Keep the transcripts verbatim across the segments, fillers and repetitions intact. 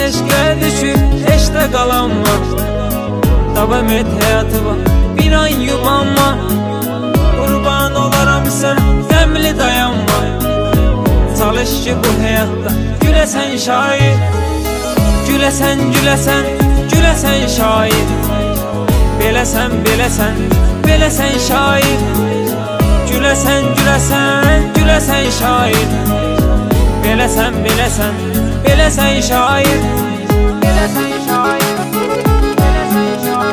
eşqə düşüb, eşqdə qalanma. Davam et həyatıma, bir an yubanma. Qurban olaram sən, qəmli dayanma. Çalış ki bu həyatda güləsən şair. Güləsən, güləsən, güləsən şair. Beləsən, beləsən, beləsən şair. Güləsən, güləsən, güləsən şair. Beləsən, beləsən, beləsən şair. Beləsən şair, beləsən şair.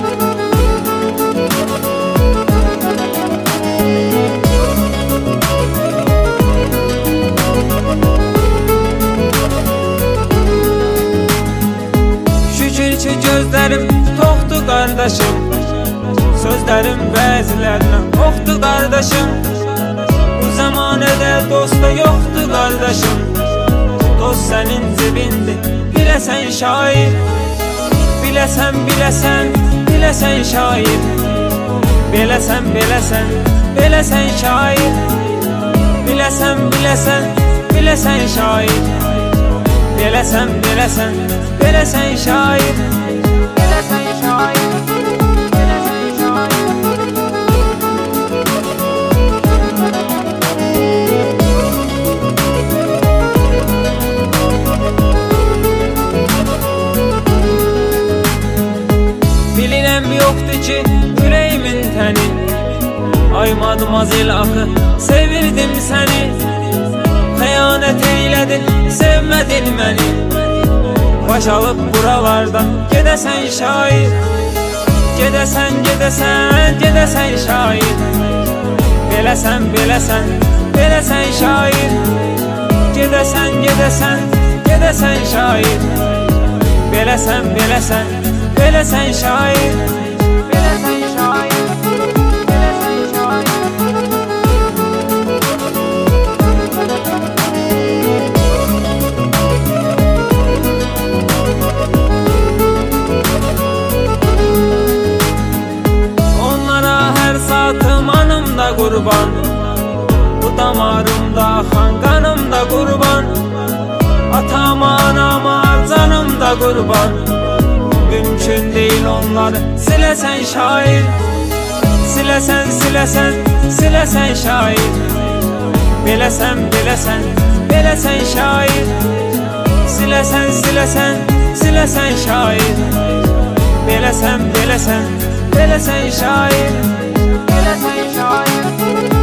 Şükür ki gözlərim toxdu qardaşım. Sözlərim bəzilərinə oxdu qardaşım. Bu zamanədə dosta yoxdu qardaşım. Dost sənin cibindir, biləsən şair. Biləsən, biləsən, biləsən şair. Beləsən, beləsən, beləsən şair. Biləsən, biləsən, biləsən şair. Beləsən, beləsən, beləsən şair. Beləsən şair. Bilirəm yoxdur ki, ürəyimin təni. Ay madmazel axı, sevirdim səni. Xəyanət eylədin, sevmədin məni. Baş alıb buralardan gedəsən şair. Gedəsən, gedəsən, gedəsən şair. Beləsən, beləsən, beləsən şair. Gedəsən, gedəsən, gedəsən şair. Beləsən, beləsən, beləsən şair. Beləsən şair, beləsən şair. Onlara hər saatım anımda qurban. Bu damarımda axan qanımda qurban. Atama, anama, canımda qurban. Mümkün deyil onları siləsən şair. Siləsən, siləsən, siləsən şair. Beləsən, beləsən, beləsən şair. Siləsən, siləsən, siləsən şair. Beləsən, beləsən, beləsən şair. Beləsən şair.